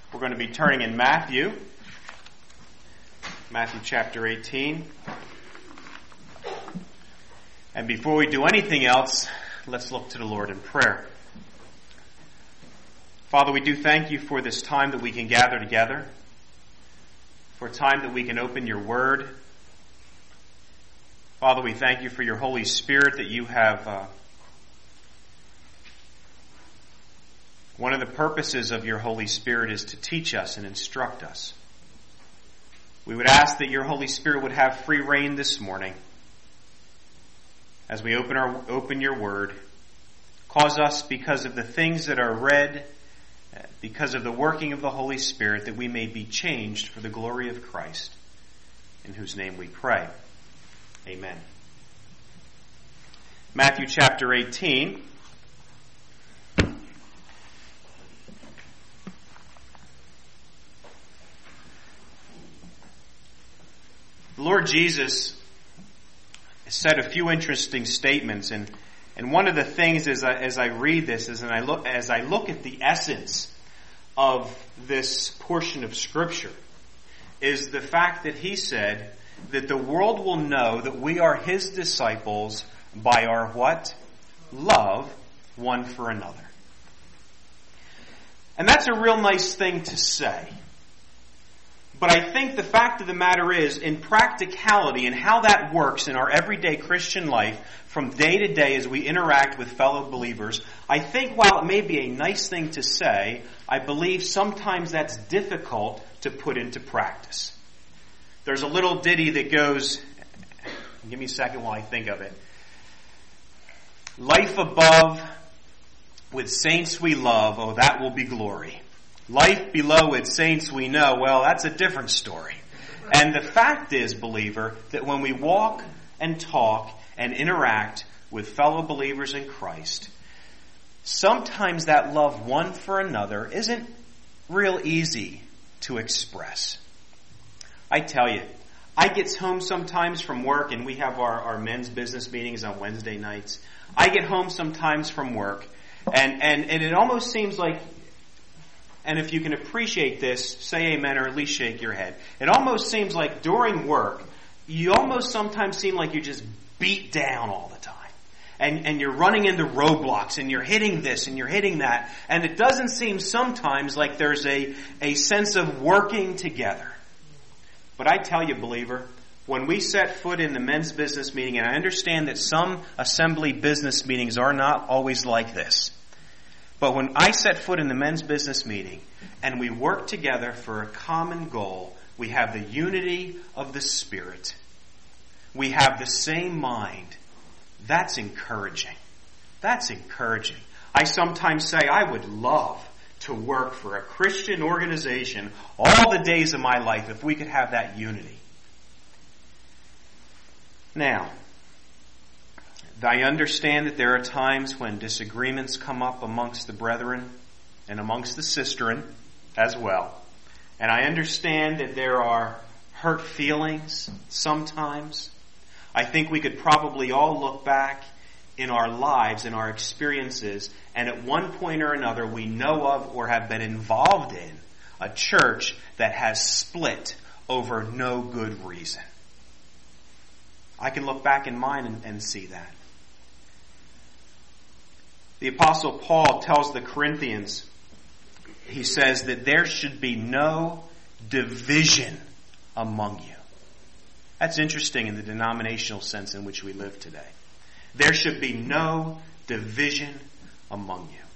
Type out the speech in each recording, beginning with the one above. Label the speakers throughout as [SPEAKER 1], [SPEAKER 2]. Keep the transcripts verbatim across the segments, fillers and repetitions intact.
[SPEAKER 1] We're going to be turning in Matthew, Matthew chapter eighteen. And before we do anything else, let's look to the Lord in prayer. Father, we do thank you for this time that we can gather together, for a time that we can open your word. Father, we thank you for your Holy Spirit that you have uh, one of the purposes of your Holy Spirit is to teach us and instruct us. We would ask that your Holy Spirit would have free reign this morning as we open our open your word. Cause us, because of the things that are read, because of the working of the Holy Spirit, that we may be changed for the glory of Christ, in whose name we pray. Amen. Matthew chapter eighteen. The Lord Jesus said a few interesting statements, and, and one of the things as I, as I read this is, and I look as I look at the essence of this portion of Scripture, is the fact that he said that the world will know that we are his disciples by our what? Love one for another. And that's a real nice thing to say. But I think the fact of the matter is, in practicality and how that works in our everyday Christian life, from day to day as we interact with fellow believers, I think while it may be a nice thing to say, I believe sometimes that's difficult to put into practice. There's a little ditty that goes, give me a second while I think of it. Life above, with saints we love, oh that will be glory. Life below with saints we know, well, that's a different story. And the fact is, believer, that when we walk and talk and interact with fellow believers in Christ, sometimes that love one for another isn't real easy to express. I tell you, I get home sometimes from work, and we have our, our men's business meetings on Wednesday nights. I get home sometimes from work, and, and, and it almost seems like, and if you can appreciate this, say amen or at least shake your head. It almost seems like during work, you almost sometimes seem like you're just beat down all the time. And, and you're running into roadblocks and you're hitting this and you're hitting that. And it doesn't seem sometimes like there's a, a sense of working together. But I tell you, believer, when we set foot in the men's business meeting, and I understand that some assembly business meetings are not always like this, but when I set foot in the men's business meeting and we work together for a common goal, we have the unity of the Spirit. We have the same mind. That's encouraging. That's encouraging. I sometimes say I would love to work for a Christian organization all the days of my life if we could have that unity. Now, I understand that there are times when disagreements come up amongst the brethren and amongst the sisterin as well. And I understand that there are hurt feelings sometimes. I think we could probably all look back in our lives, in our experiences, and at one point or another we know of or have been involved in a church that has split over no good reason. I can look back in mine and, and see that. The Apostle Paul tells the Corinthians, he says that there should be no division among you. That's interesting in the denominational sense in which we live today. There should be no division among you.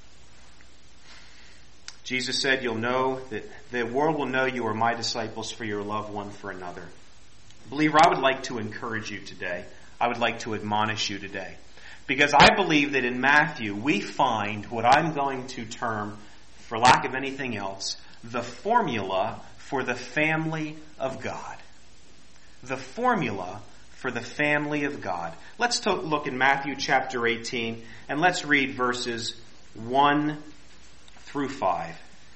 [SPEAKER 1] Jesus said, you'll know that the world will know you are my disciples for your love one for another. Believer, I would like to encourage you today. I would like to admonish you today. Because I believe that in Matthew we find what I'm going to term, for lack of anything else, the formula for the family of God. The formula for the family of God. Let's to look in Matthew chapter eighteen and let's read verses one through five.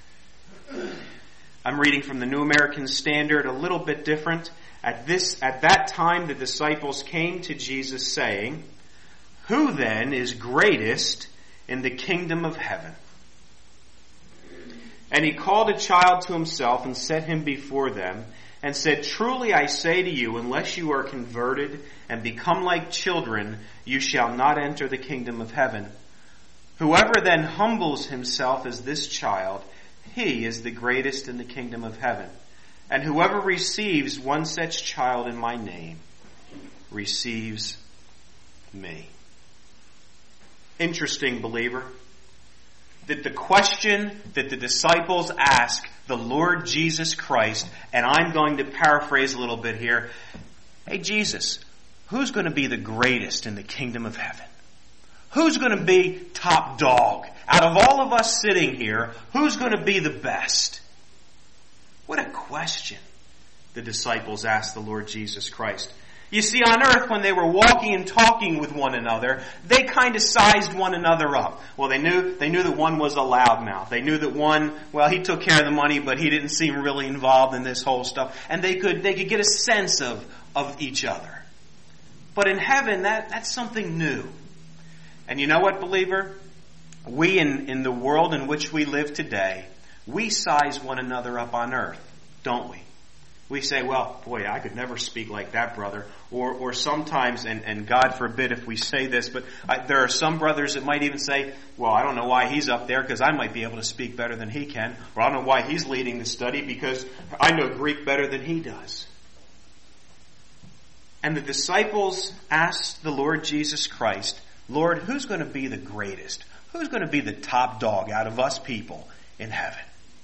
[SPEAKER 1] I'm reading from the New American Standard, a little bit different. At this, at that time the disciples came to Jesus saying, "Who then is greatest in the kingdom of heaven?" And he called a child to himself and set him before them, and said, Truly I say to you, unless you are converted and become like children, you shall not enter the kingdom of heaven. Whoever then humbles himself as this child, he is the greatest in the kingdom of heaven. And whoever receives one such child in my name receives me. Interesting, believer, that the question that the disciples ask the Lord Jesus Christ, and I'm going to paraphrase a little bit here, hey Jesus, who's going to be the greatest in the kingdom of heaven? Who's going to be top dog? Out of all of us sitting here, who's going to be the best? What a question the disciples asked the Lord Jesus Christ. You see, on earth, when they were walking and talking with one another, they kind of sized one another up. Well, they knew they knew that one was a loudmouth. They knew that one, well, he took care of the money, but he didn't seem really involved in this whole stuff. And they could they could get a sense of, of each other. But in heaven, that, that's something new. And you know what, believer? We, in, in the world in which we live today, we size one another up on earth, don't we? We say, well, boy, I could never speak like that brother. Or or sometimes, and, and God forbid if we say this, but I, there are some brothers that might even say, well, I don't know why he's up there because I might be able to speak better than he can. Or I don't know why he's leading the study because I know Greek better than he does. And the disciples asked the Lord Jesus Christ, Lord, who's going to be the greatest? Who's going to be the top dog out of us people in heaven?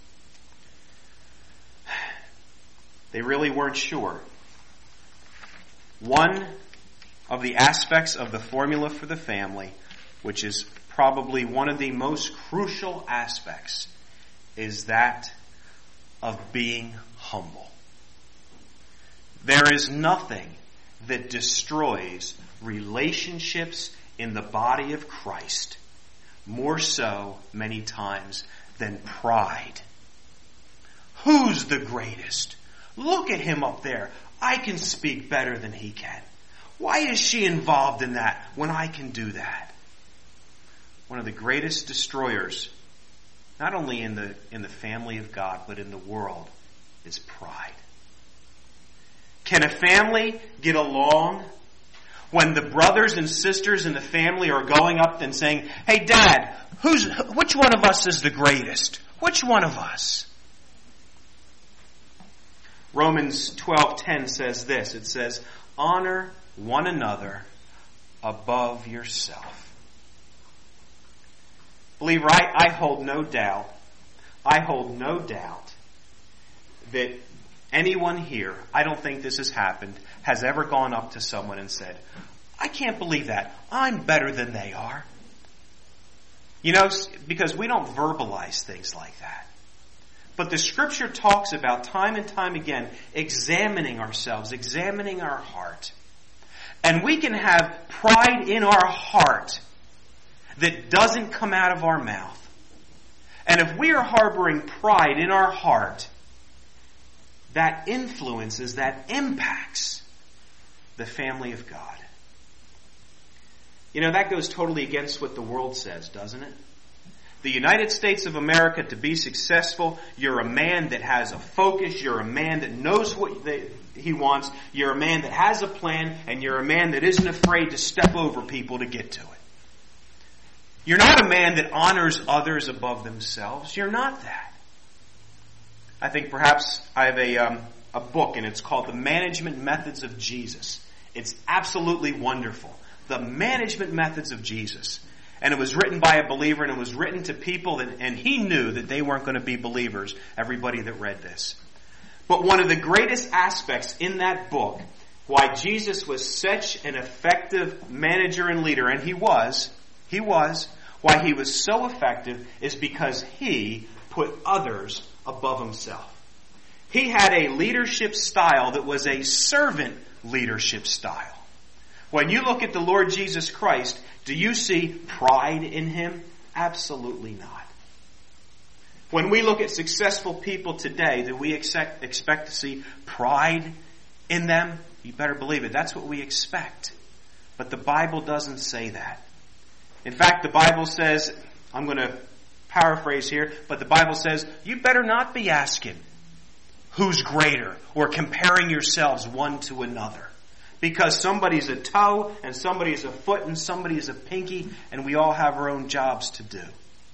[SPEAKER 1] They really weren't sure. One of the aspects of the formula for the family, which is probably one of the most crucial aspects, is that of being humble. There is nothing that destroys relationships in the body of Christ more so many times than pride. Who's the greatest? Look at him up there. I can speak better than he can. Why is she involved in that when I can do that? One of the greatest destroyers, not only in the in the family of God, but in the world, is pride. Can a family get along when the brothers and sisters in the family are going up and saying, hey, Dad, who's which one of us is the greatest? Which one of us? Romans twelve ten says this. It says, honor one another above yourself. Believer, I, I hold no doubt, I hold no doubt that anyone here, I don't think this has happened, has ever gone up to someone and said, I can't believe that. I'm better than they are. You know, because we don't verbalize things like that. But the Scripture talks about time and time again examining ourselves, examining our heart. And we can have pride in our heart that doesn't come out of our mouth. And if we are harboring pride in our heart, that influences, that impacts the family of God. You know, that goes totally against what the world says, doesn't it? The United States of America, to be successful, you're a man that has a focus, you're a man that knows what they, he wants, you're a man that has a plan, and you're a man that isn't afraid to step over people to get to it. You're not a man that honors others above themselves. You're not that. I think perhaps I have a, um, a book, and it's called The Management Methods of Jesus. It's absolutely wonderful. The Management Methods of Jesus. And it was written by a believer, and it was written to people, that, and he knew that they weren't going to be believers, everybody that read this. But one of the greatest aspects in that book, why Jesus was such an effective manager and leader, and he was, he was, why he was so effective is because he put others above himself. He had a leadership style that was a servant leadership style. When you look at the Lord Jesus Christ, do you see pride in him? Absolutely not. When we look at successful people today, do we expect, expect to see pride in them? You better believe it. That's what we expect. But the Bible doesn't say that. In fact, the Bible says, I'm going to paraphrase here, but the Bible says, you better not be asking who's greater or comparing yourselves one to another. Because somebody's a toe and somebody's a foot and somebody's a pinky, and we all have our own jobs to do.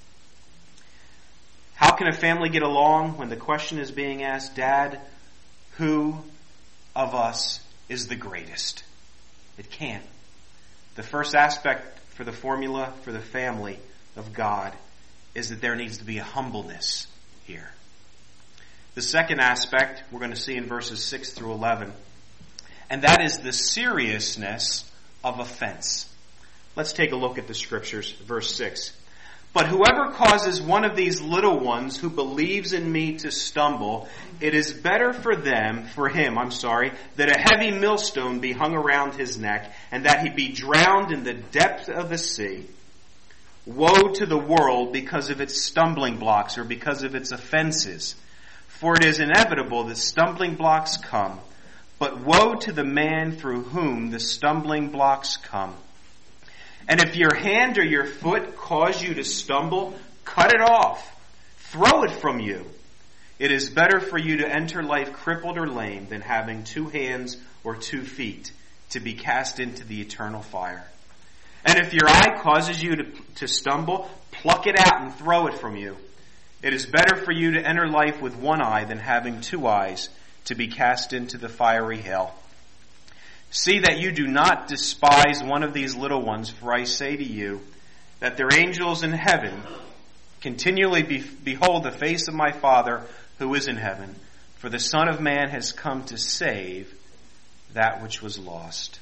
[SPEAKER 1] How can a family get along when the question is being asked, Dad, who of us is the greatest? It can't. The first aspect for the formula for the family of God is that there needs to be a humbleness here. The second aspect we're going to see in verses six through eleven, and that is the seriousness of offense. Let's take a look at the scriptures, verse six. But whoever causes one of these little ones who believes in me to stumble, it is better for them, for him, I'm sorry, that a heavy millstone be hung around his neck, and that he be drowned in the depth of the sea. Woe to the world because of its stumbling blocks, or because of its offenses. For it is inevitable that stumbling blocks come, but woe to the man through whom the stumbling blocks come. And if your hand or your foot cause you to stumble, cut it off. Throw it from you. It is better for you to enter life crippled or lame than having two hands or two feet to be cast into the eternal fire. And if your eye causes you to, to stumble, pluck it out and throw it from you. It is better for you to enter life with one eye than having two eyes to be cast into the fiery hell. See that you do not despise one of these little ones, for I say to you that their angels in heaven continually be, behold the face of my Father who is in heaven. For the Son of Man has come to save that which was lost.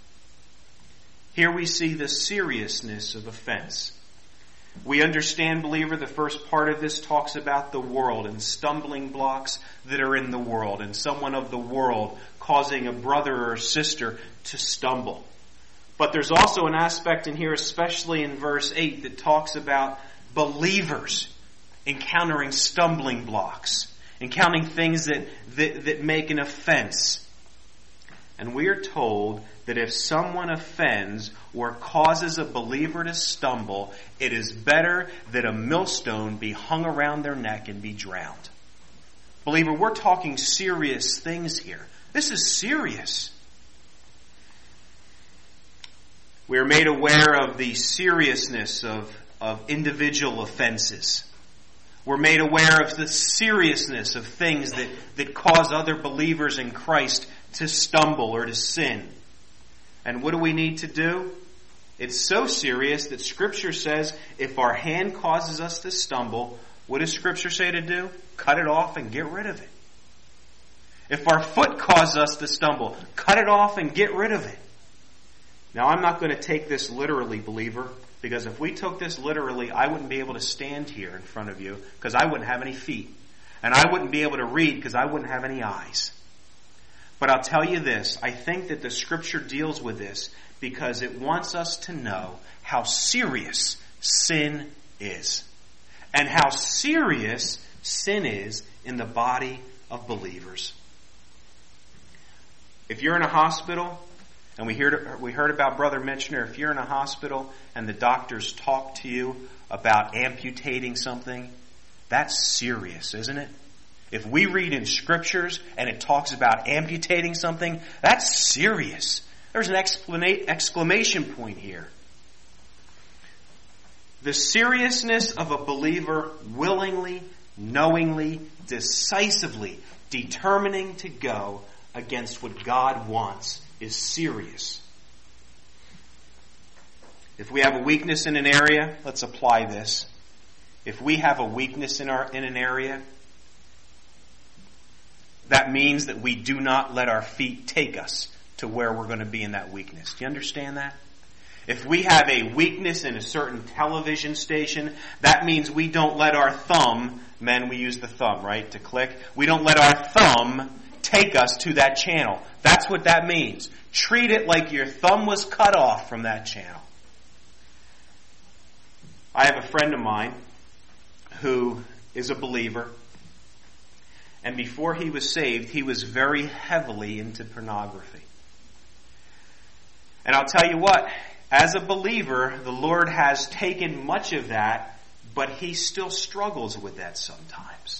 [SPEAKER 1] Here we see the seriousness of offense. We understand, believer, the first part of this talks about the world and stumbling blocks that are in the world, and someone of the world causing a brother or a sister to stumble. But there's also an aspect in here, especially in verse eight, that talks about believers encountering stumbling blocks, encountering things that, that, that make an offense. And we are told that if someone offends or causes a believer to stumble, it is better that a millstone be hung around their neck and be drowned. Believer, we're talking serious things here. This is serious. We are made aware of the seriousness of, of individual offenses. We're made aware of the seriousness of things that, that cause other believers in Christ to stumble or to sin. And what do we need to do? It's so serious that Scripture says if our hand causes us to stumble, what does Scripture say to do? Cut it off and get rid of it. If our foot causes us to stumble, cut it off and get rid of it. Now, I'm not going to take this literally, believer, because if we took this literally, I wouldn't be able to stand here in front of you because I wouldn't have any feet. And I wouldn't be able to read because I wouldn't have any eyes. But I'll tell you this, I think that the Scripture deals with this because it wants us to know how serious sin is. And how serious sin is in the body of believers. If you're in a hospital, and we heard, we heard about Brother Mitchner, if you're in a hospital and the doctors talk to you about amputating something, that's serious, isn't it? If we read in Scriptures and it talks about amputating something, that's serious. There's an exclama- exclamation point here. The seriousness of a believer willingly, knowingly, decisively determining to go against what God wants is serious. If we have a weakness in an area, let's apply this. If we have a weakness in our in an area, that means that we do not let our feet take us to where we're going to be in that weakness. Do you understand that? If we have a weakness in a certain television station, that means we don't let our thumb, men, we use the thumb, right, to click. We don't let our thumb take us to that channel. That's what that means. Treat it like your thumb was cut off from that channel. I have a friend of mine who is a believer. And before he was saved, he was very heavily into pornography. And I'll tell you what, as a believer, the Lord has taken much of that but he still struggles with that sometimes.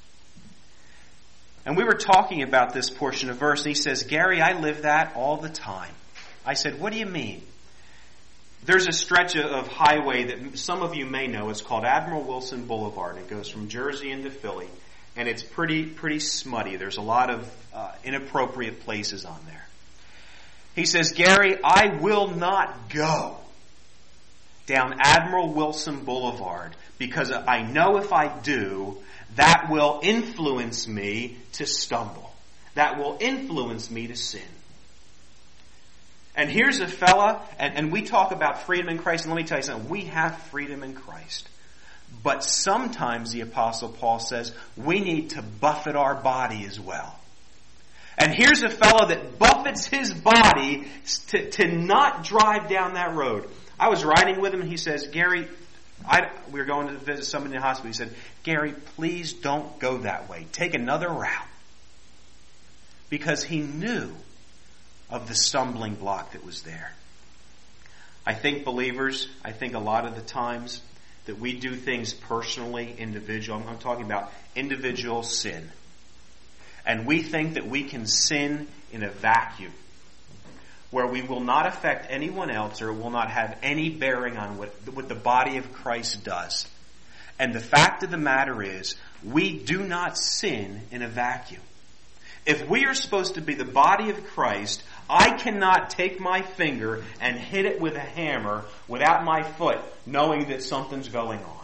[SPEAKER 1] And we were talking about this portion of verse, and he says, Gary, I live that all the time. I said, what do you mean? There's a stretch of highway that some of you may know. It's called Admiral Wilson Boulevard. It goes from Jersey into Philly, and it's pretty pretty smutty. There's a lot of uh, inappropriate places on there. He says, Gary, I will not go down Admiral Wilson Boulevard because I know if I do, that will influence me to stumble. That will influence me to sin. And here's a fella, and, and we talk about freedom in Christ, and let me tell you something, we have freedom in Christ. But sometimes the Apostle Paul says we need to buffet our body as well. And here's a fellow that buffets his body to, to not drive down that road. I was riding with him, and he says, Gary, I, we were going to visit somebody in the hospital. He said, Gary, please don't go that way. Take another route. Because he knew of the stumbling block that was there. I think believers, I think a lot of the times that we do things personally, individual. I'm talking about individual sin. And we think that we can sin in a vacuum, where we will not affect anyone else or will not have any bearing on what, what the body of Christ does. And the fact of the matter is, we do not sin in a vacuum. If we are supposed to be the body of Christ, I cannot take my finger and hit it with a hammer without my foot knowing that something's going on.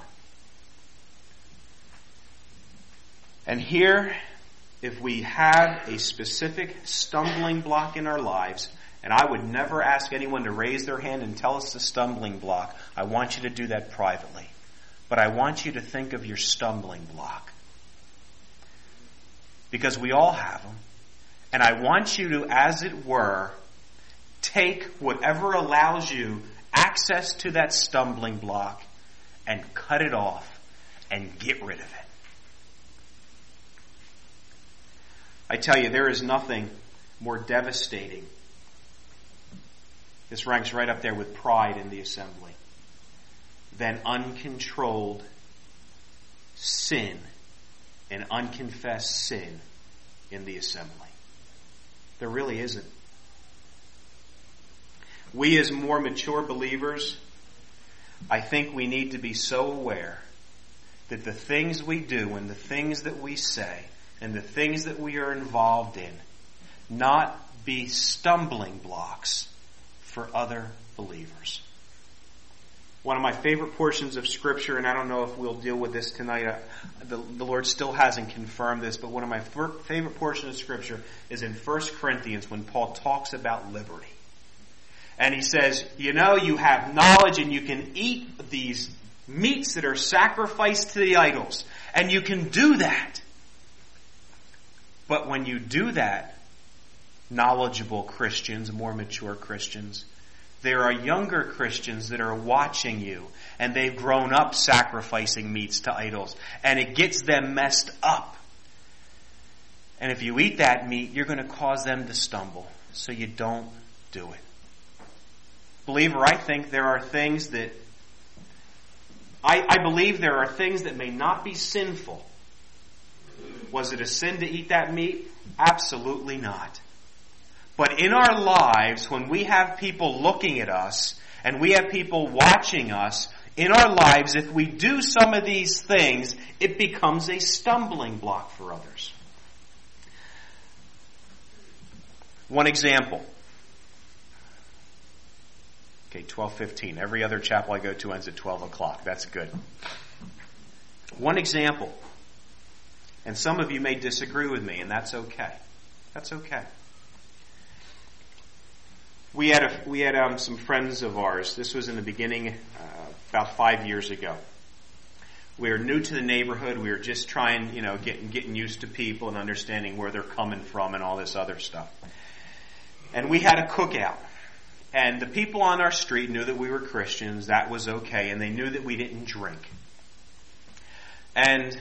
[SPEAKER 1] And here, if we have a specific stumbling block in our lives, and I would never ask anyone to raise their hand and tell us the stumbling block. I want you to do that privately. But I want you to think of your stumbling block. Because we all have them. And I want you to, as it were, take whatever allows you access to that stumbling block and cut it off and get rid of it. I tell you, there is nothing more devastating. This ranks right up there with pride in the assembly, than uncontrolled sin and unconfessed sin in the assembly. There really isn't. We as more mature believers, I think we need to be so aware that the things we do and the things that we say and the things that we are involved in not be stumbling blocks for other believers. One of my favorite portions of Scripture, and I don't know if we'll deal with this tonight, uh, the, the Lord still hasn't confirmed this, but one of my f- favorite portions of Scripture is in First Corinthians when Paul talks about liberty. And he says, you know, you have knowledge and you can eat these meats that are sacrificed to the idols. And you can do that. But when you do that, knowledgeable Christians, more mature Christians, there are younger Christians that are watching you, and they've grown up sacrificing meats to idols, and it gets them messed up. And if you eat that meat, you're going to cause them to stumble, so you don't do it. Believer, I think there are things that, I, I believe there are things that may not be sinful. Was it a sin to eat that meat? Absolutely not. But in our lives, when we have people looking at us, and we have people watching us, in our lives, if we do some of these things, it becomes a stumbling block for others. One example. Okay, twelve fifteen. Every other chapel I go to ends at twelve o'clock. That's good. One example. And some of you may disagree with me, and that's okay. That's okay. We had a, we had um, some friends of ours. This was in the beginning, uh, about five years ago. We were new to the neighborhood. We were just trying, you know, getting getting used to people and understanding where they're coming from and all this other stuff. And we had a cookout. And the people on our street knew that we were Christians. That was okay. And they knew that we didn't drink. And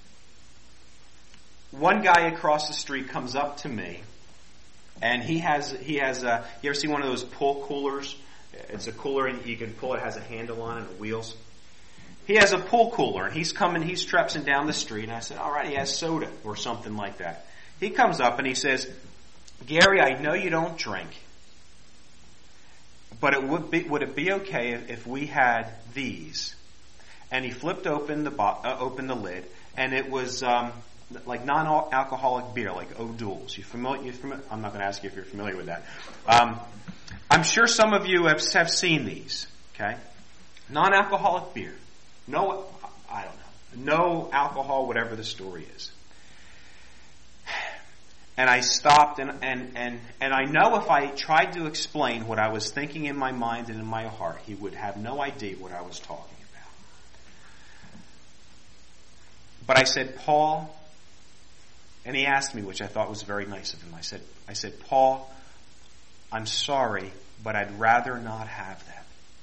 [SPEAKER 1] one guy across the street comes up to me. And he has, he has a, you ever see one of those pull coolers? It's a cooler and you can pull it, has a handle on it and wheels. he has a pool cooler, and he's coming, he's trepsing down the street, and I said, all right, he has soda, or something like that. He comes up and he says, Gary, I know you don't drink, but it would be, would it be okay if, if we had these? And he flipped open the bo- uh, open the lid, and it was um, like non-alcoholic beer, like O'Doul's. You familiar? You familiar? I'm not going to ask you if you're familiar with that. Um, I'm sure some of you have, have seen these. Okay, non-alcoholic beer. No, I don't know. No alcohol, whatever the story is. And I stopped, and, and, and, and I know if I tried to explain what I was thinking in my mind and in my heart, he would have no idea what I was talking about. But I said, Paul, and he asked me, which I thought was very nice of him. I said, I said, Paul, I'm sorry, but I'd rather not have that.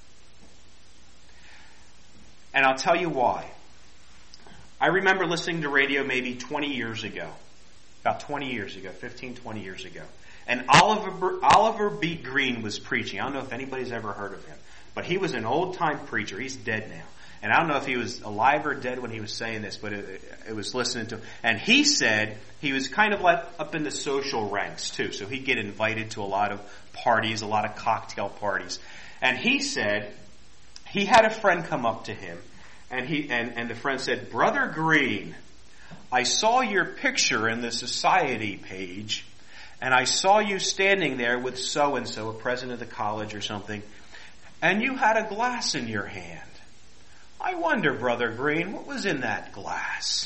[SPEAKER 1] And I'll tell you why. I remember listening to radio maybe twenty years ago. About twenty years ago, fifteen, twenty years ago. And Oliver, Oliver B. Green was preaching. I don't know if anybody's ever heard of him. But he was an old-time preacher. He's dead now. And I don't know if he was alive or dead when he was saying this, but it, it was listening to him. And he said he was kind of like up in the social ranks, too. So he'd get invited to a lot of parties, a lot of cocktail parties. And he said he had a friend come up to him, and he and, and the friend said, Brother Green, I saw your picture in the society page, and I saw you standing there with so-and-so, a president of the college or something, and you had a glass in your hand. I wonder, Brother Green, what was in that glass?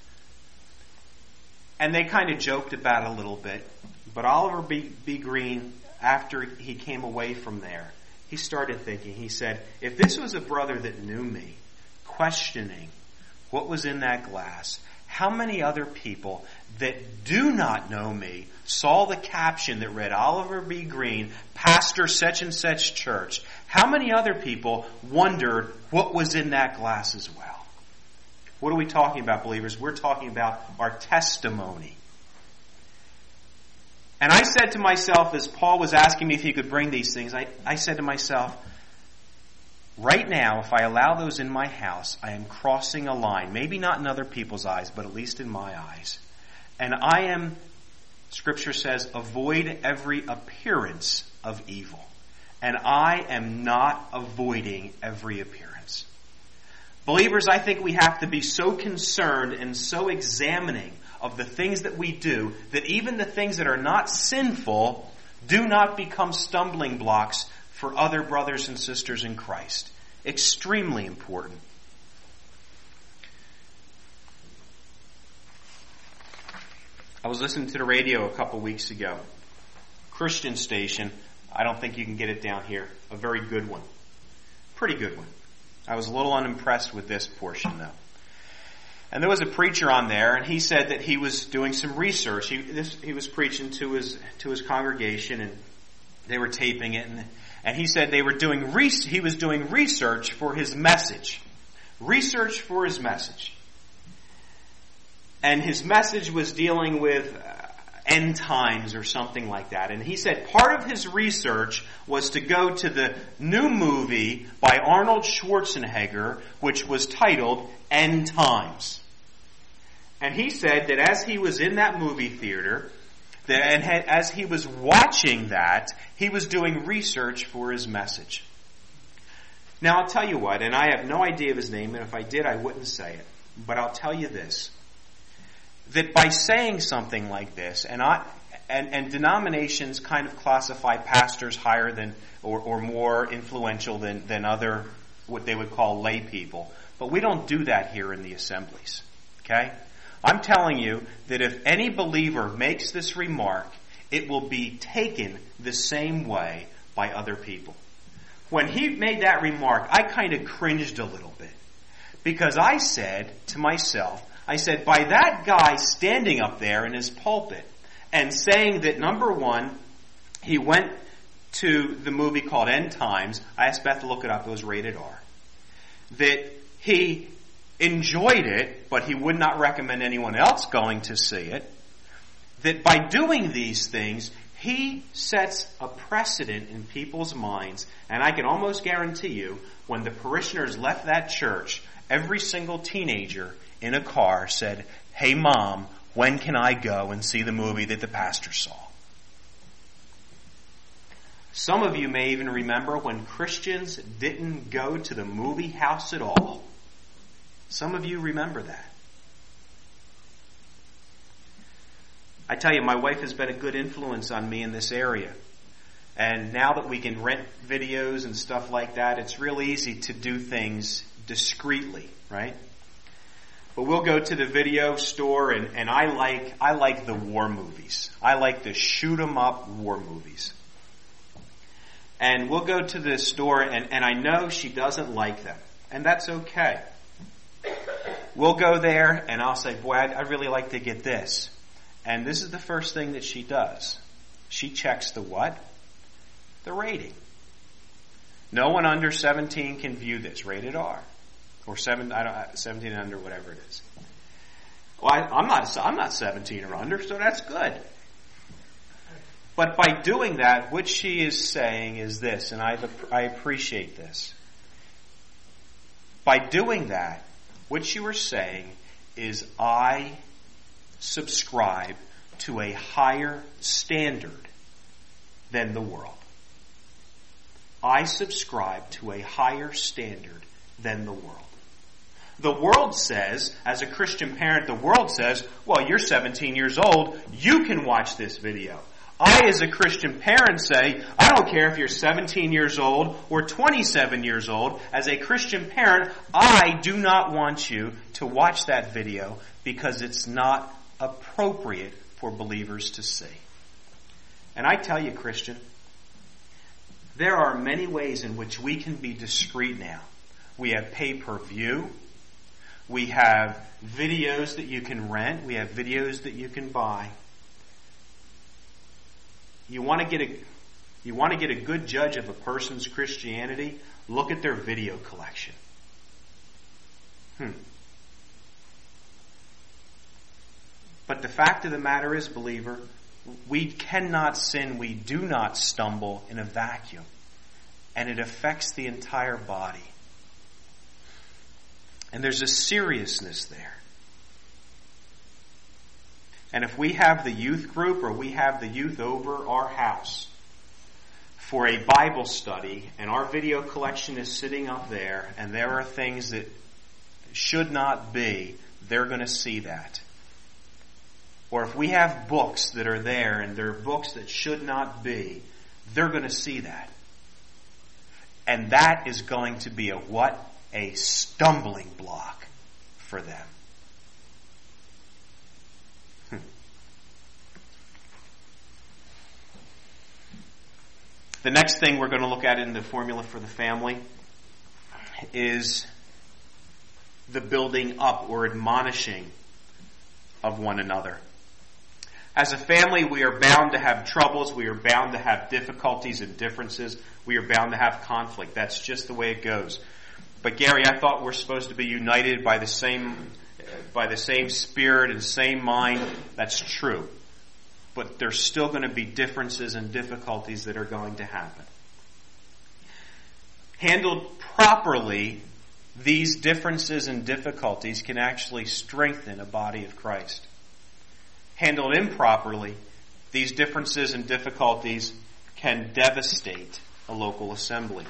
[SPEAKER 1] And they kind of joked about it a little bit, but Oliver B. B. Green, after he came away from there, he started thinking, he said, if this was a brother that knew me, questioning what was in that glass, how many other people that do not know me saw the caption that read Oliver B. Green, pastor such and such church? How many other people wondered what was in that glass as well? What are we talking about, believers? We're talking about our testimony. And I said to myself, as Paul was asking me if he could bring these things, I, I said to myself, right now, if I allow those in my house, I am crossing a line. Maybe not in other people's eyes, but at least in my eyes. And I am, Scripture says, avoid every appearance of evil. And I am not avoiding every appearance. Believers, I think we have to be so concerned and so examining of the things that we do that even the things that are not sinful do not become stumbling blocks for other brothers and sisters in Christ. Extremely important. I was listening to the radio a couple weeks ago. Christian station. I don't think you can get it down here. A very good one. Pretty good one. I was a little unimpressed with this portion, though. And there was a preacher on there, and he said that he was doing some research. He, this, he was preaching to his to his congregation, and they were taping it, and And he said they were doing re- he was doing research for his message. Research for his message. And his message was dealing with uh, end times or something like that. And he said part of his research was to go to the new movie by Arnold Schwarzenegger, which was titled End Times. And he said that as he was in that movie theater, that, and had, as he was watching that, he was doing research for his message. Now, I'll tell you what, and I have no idea of his name, and if I did, I wouldn't say it. But I'll tell you this, that by saying something like this, and I, and, and denominations kind of classify pastors higher than, or, or more influential than, than other, what they would call lay people. But we don't do that here in the assemblies. Okay? I'm telling you that if any believer makes this remark, it will be taken the same way by other people. When he made that remark, I kind of cringed a little bit. Because I said to myself, I said, by that guy standing up there in his pulpit and saying that, number one, he went to the movie called End Times. I asked Beth to look it up. It was rated R. That he enjoyed it, but he would not recommend anyone else going to see it. That by doing these things, he sets a precedent in people's minds, and I can almost guarantee you, when the parishioners left that church every single teenager in a car said, "Hey Mom, when can I go and see the movie that the pastor saw?" Some of you may even remember when Christians didn't go to the movie house at all. Some of you remember that. I tell you, my wife has been a good influence on me in this area. And now that we can rent videos and stuff like that, it's real easy to do things discreetly, right? But we'll go to the video store, and, and I like I like the war movies. I like the shoot 'em up war movies. And we'll go to the store, and, and I know she doesn't like them. And that's okay. We'll go there, and I'll say, boy, I'd, I'd really like to get this. And this is the first thing that she does. She checks the what? The rating. No one under seventeen can view this. Rated R. Or seven, I don't, seventeen and under, whatever it is. Well, I, I'm not, I'm not seventeen or under, so that's good. But by doing that, what she is saying is this, and I, I appreciate this. By doing that, what you are saying is, I subscribe to a higher standard than the world. I subscribe to a higher standard than the world. The world says, as a Christian parent, the world says, well, you're seventeen years old, you can watch this video. I, as a Christian parent, say, I don't care if you're seventeen years old or twenty-seven years old. As a Christian parent, I do not want you to watch that video because it's not appropriate for believers to see. And I tell you, Christian, there are many ways in which we can be discreet now. We have pay-per-view. We have videos that you can rent. We have videos that you can buy. You want to get a you want to get a good judge of a person's Christianity? Look at their video collection. Hmm. But the fact of the matter is, believer, we cannot sin, we do not stumble in a vacuum. And it affects the entire body. And there's a seriousness there. And if we have the youth group or we have the youth over our house for a Bible study and our video collection is sitting up there and there are things that should not be, they're going to see that. Or if we have books that are there and there are books that should not be, they're going to see that. And that is going to be a what? A stumbling block for them. Hmm. The next thing we're going to look at in the formula for the family is the building up or admonishing of one another. As a family, we are bound to have troubles. We are bound to have difficulties and differences. We are bound to have conflict. That's just the way it goes. But Gary, I thought we're supposed to be united by the same, by the same spirit and same mind. That's true. But there's still going to be differences and difficulties that are going to happen. Handled properly, these differences and difficulties can actually strengthen a body of Christ. Handled improperly, these differences and difficulties can devastate a local assembly.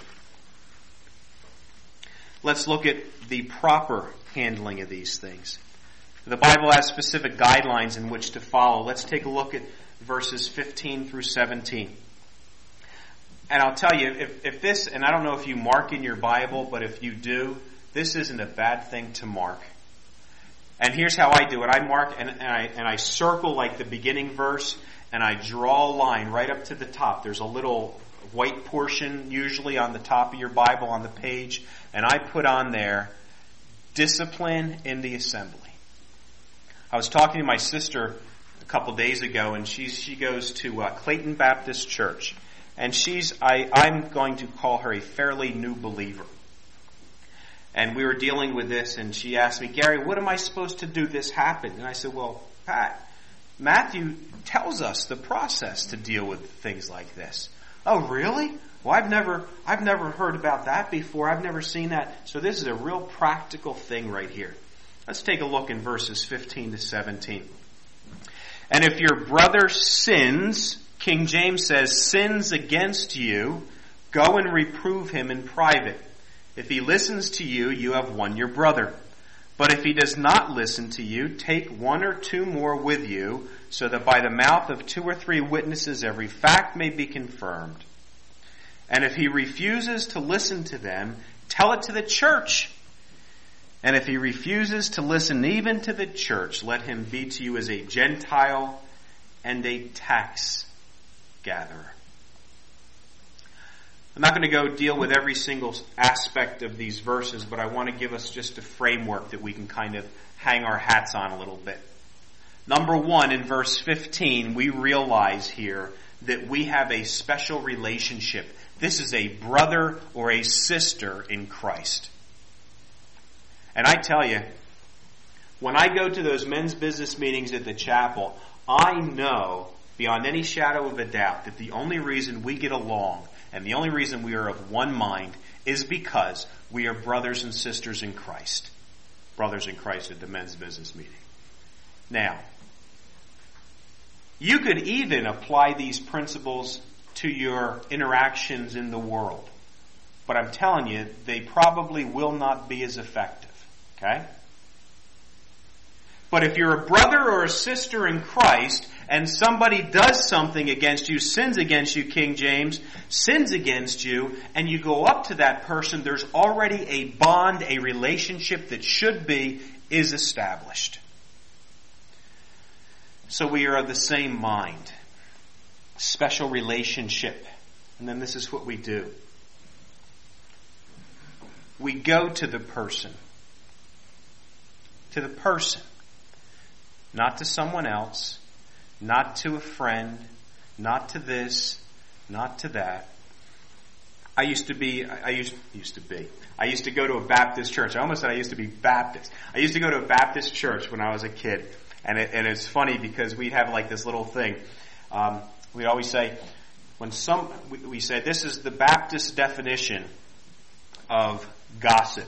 [SPEAKER 1] Let's look at the proper handling of these things. The Bible has specific guidelines in which to follow. Let's take a look at verses fifteen through seventeen. And I'll tell you, if, if this, and I don't know if you mark in your Bible, but if you do, this isn't a bad thing to mark. And here's how I do it. I mark and, and I and I circle like the beginning verse, and I draw a line right up to the top. There's a little white portion usually on the top of your Bible on the page, and I put on there, discipline in the assembly. I was talking to my sister a couple days ago, and she's, she goes to uh, Clayton Baptist Church, and she's I, I'm going to call her a fairly new believer. And we were dealing with this, and she asked me, Gary, what am I supposed to do this happen? And I said, well, Pat, Matthew tells us the process to deal with things like this. Oh, really? Well, I've never, I've never heard about that before. I've never seen that. So this is a real practical thing right here. Let's take a look in verses fifteen to seventeen. And if your brother sins, King James says, sins against you, go and reprove him in private. If he listens to you, you have won your brother. But if he does not listen to you, take one or two more with you, so that by the mouth of two or three witnesses every fact may be confirmed. And if he refuses to listen to them, tell it to the church. And if he refuses to listen even to the church, let him be to you as a Gentile and a tax gatherer. I'm not going to go deal with every single aspect of these verses, but I want to give us just a framework that we can kind of hang our hats on a little bit. Number one, in verse fifteen, we realize here that we have a special relationship. This is a brother or a sister in Christ. And I tell you, when I go to those men's business meetings at the chapel, I know beyond any shadow of a doubt that the only reason we get along and the only reason we are of one mind is because we are brothers and sisters in Christ. Brothers in Christ at the men's business meeting. Now, you could even apply these principles to your interactions in the world. But I'm telling you, they probably will not be as effective. Okay? But if you're a brother or a sister in Christ, and somebody does something against you, sins against you, King James, sins against you, and you go up to that person, there's already a bond, a relationship that should be, is established. So we are of the same mind. Special relationship. And then this is what we do. We go to the person. To the person. Not to someone else. Not to a friend. Not to this. Not to that. I used to be, I used, used to be, I used to go to a Baptist church. I almost said I used to be Baptist. I used to go to a Baptist church when I was a kid. And it, and it's funny because we'd have like this little thing. Um, we'd always say, when some, we, we say, this is the Baptist definition of gossip.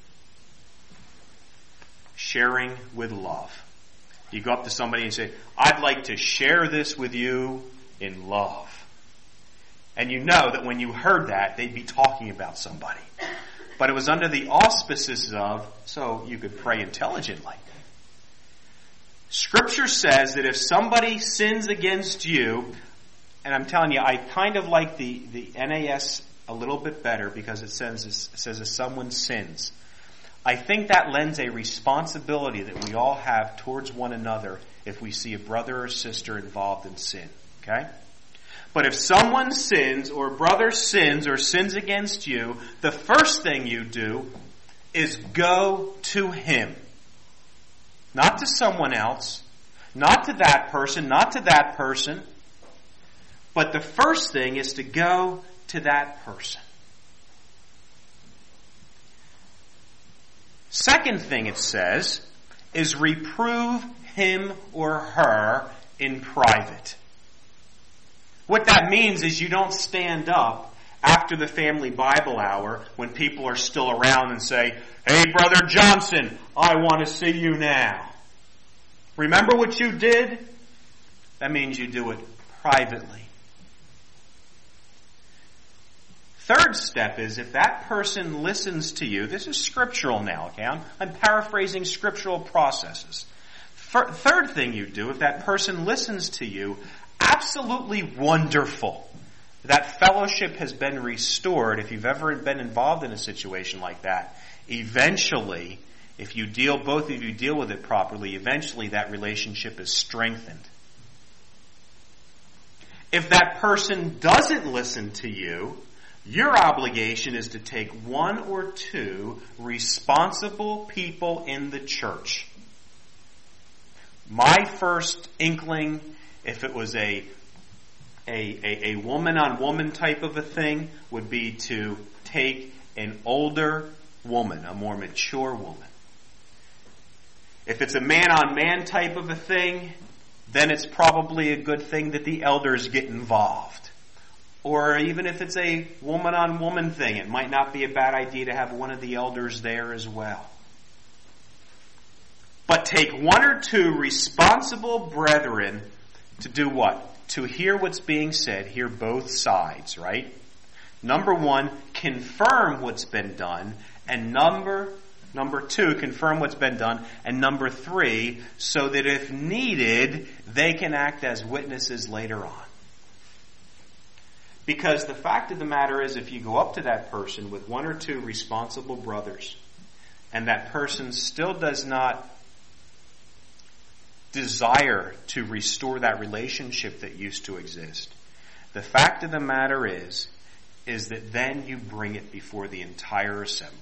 [SPEAKER 1] Sharing with love. You go up to somebody and say, I'd like to share this with you in love. And you know that when you heard that, they'd be talking about somebody. But it was under the auspices of, so you could pray intelligently. Scripture says that if somebody sins against you, and I'm telling you, I kind of like the, the N A S a little bit better because it says, it says if someone sins. I think that lends a responsibility that we all have towards one another if we see a brother or sister involved in sin. Okay? But if someone sins or a brother sins or sins against you, the first thing you do is go to him. Not to someone else. Not to that person. Not to that person. But the first thing is to go to that person. Second thing it says is reprove him or her in private. What that means is you don't stand up after the family Bible hour when people are still around and say, hey, Brother Johnson, I want to see you now. Remember what you did? That means you do it privately. Third step is if that person listens to you, this is scriptural now, okay? I'm, I'm paraphrasing scriptural processes. For, third thing you do, if that person listens to you, absolutely wonderful. That fellowship has been restored. If you've ever been involved in a situation like that, eventually, if you deal, both of you deal with it properly, eventually that relationship is strengthened. If that person doesn't listen to you, your obligation is to take one or two responsible people in the church. My first inkling, if it was a a, a, a woman-on-woman type of a thing, would be to take an older woman, a more mature woman. If it's a man-on-man type of a thing, then it's probably a good thing that the elders get involved. Or even if it's a woman-on-woman thing, it might not be a bad idea to have one of the elders there as well. But take one or two responsible brethren to do what? To hear what's being said, hear both sides, right? Number one, confirm what's been done. And number, number two, confirm what's been done. And number three, so that if needed, they can act as witnesses later on. Because the fact of the matter is, if you go up to that person with one or two responsible brothers, and that person still does not desire to restore that relationship that used to exist, the fact of the matter is, is that then you bring it before the entire assembly.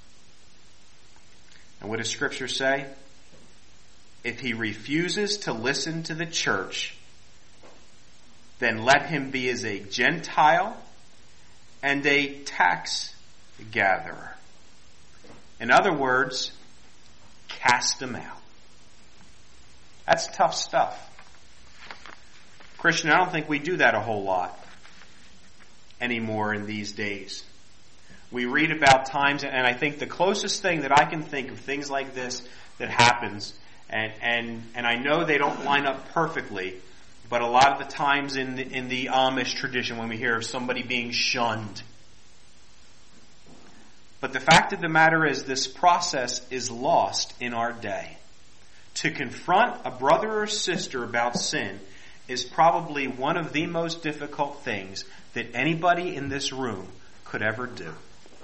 [SPEAKER 1] And what does Scripture say? If he refuses to listen to the church, then let him be as a Gentile and a tax gatherer. In other words, cast him out. That's tough stuff. Christian, I don't think we do that a whole lot anymore in these days. We read about times, and I think the closest thing that I can think of things like this that happens, and and, and I know they don't line up perfectly, but a lot of the times in the, in the Amish tradition when we hear of somebody being shunned. But the fact of the matter is, this process is lost in our day. To confront a brother or sister about sin is probably one of the most difficult things that anybody in this room could ever do.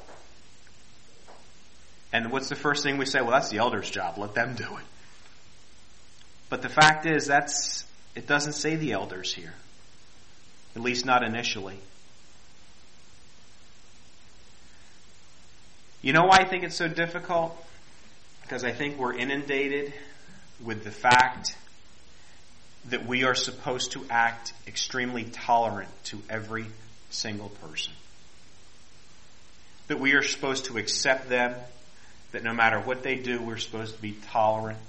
[SPEAKER 1] And what's the first thing we say? Well, that's the elder's job. Let them do it. But the fact is, that's it doesn't say the elders here. At least not initially. You know why I think it's so difficult? Because I think we're inundated with the fact that we are supposed to act extremely tolerant to every single person. That we are supposed to accept them, that no matter what they do, we're supposed to be tolerant.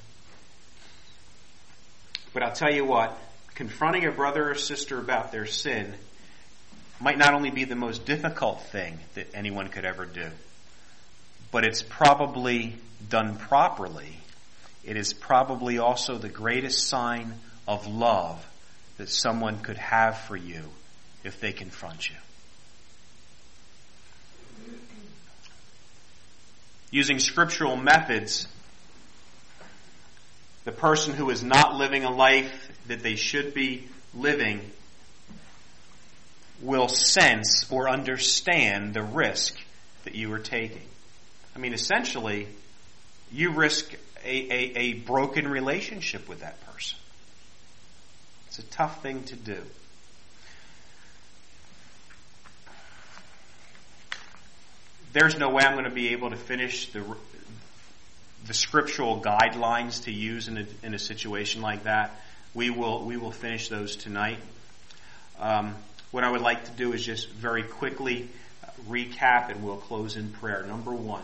[SPEAKER 1] But I'll tell you what, confronting a brother or sister about their sin might not only be the most difficult thing that anyone could ever do, but it's probably done properly. It is probably also the greatest sign of love that someone could have for you if they confront you. Using scriptural methods, the person who is not living a life that they should be living will sense or understand the risk that you are taking. I mean, essentially, you risk a, a, a broken relationship with that person. It's a tough thing to do. There's no way I'm going to be able to finish the the scriptural guidelines to use in a, in a situation like that. We will we will finish those tonight. Um, what I would like to do is just very quickly recap, and we'll close in prayer. Number one.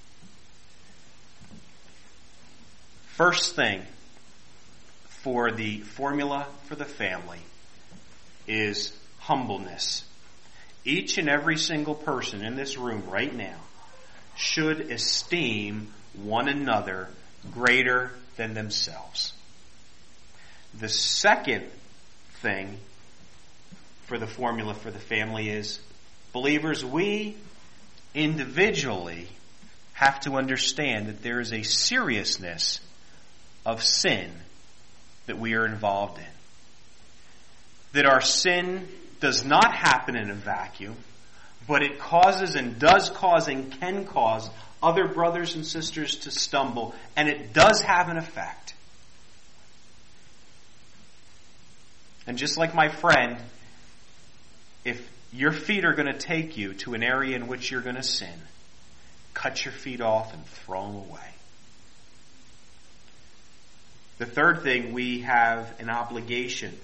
[SPEAKER 1] First thing for the formula for the family is humbleness. Each and every single person in this room right now should esteem one another greater than themselves. The second thing for the formula for the family is, believers, we individually have to understand that there is a seriousness of sin that we are involved in. That our sin does not happen in a vacuum, but it causes and does cause and can cause other brothers and sisters to stumble, and it does have an effect. And just like my friend, if your feet are going to take you to an area in which you're going to sin, cut your feet off and throw them away. The third thing, we have an obligation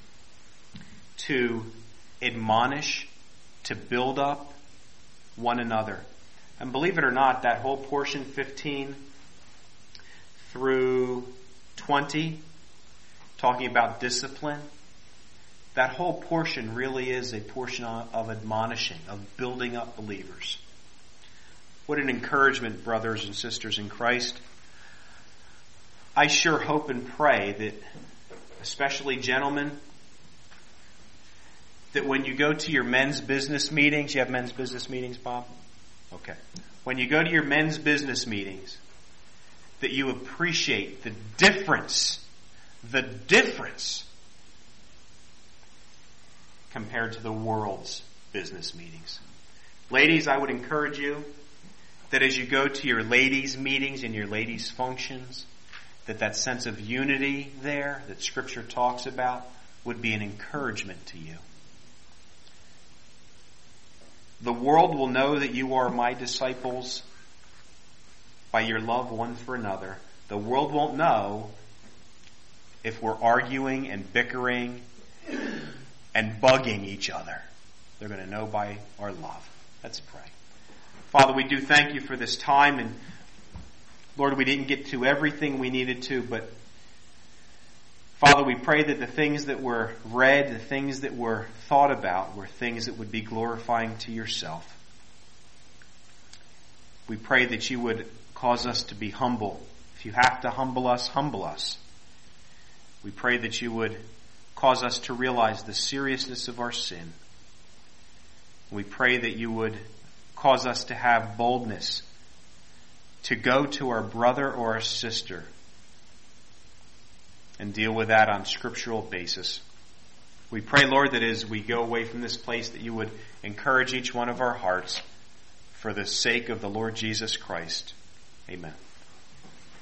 [SPEAKER 1] to admonish, to build up one another. And believe it or not, that whole portion, fifteen through twenty, talking about discipline, that whole portion really is a portion of admonishing, of building up believers. What an encouragement, brothers and sisters in Christ. I sure hope and pray that, especially gentlemen, that when you go to your men's business meetings, you have men's business meetings, Bob? Okay. When you go to your men's business meetings, that you appreciate the difference, the difference compared to the world's business meetings. Ladies, I would encourage you that as you go to your ladies' meetings and your ladies' functions, that that sense of unity there that Scripture talks about would be an encouragement to you. The world will know that you are my disciples by your love one for another. The world won't know if we're arguing and bickering and bugging each other. They're going to know by our love. Let's pray. Father, we do thank you for this time, and Lord, we didn't get to everything we needed to, but Father, we pray that the things that were read, the things that were thought about, were things that would be glorifying to yourself. We pray that you would cause us to be humble. If you have to humble us, humble us. We pray that you would cause us to realize the seriousness of our sin. We pray that you would cause us to have boldness to go to our brother or our sister and deal with that on scriptural basis. We pray, Lord, that as we go away from this place, that you would encourage each one of our hearts for the sake of the Lord Jesus Christ. Amen.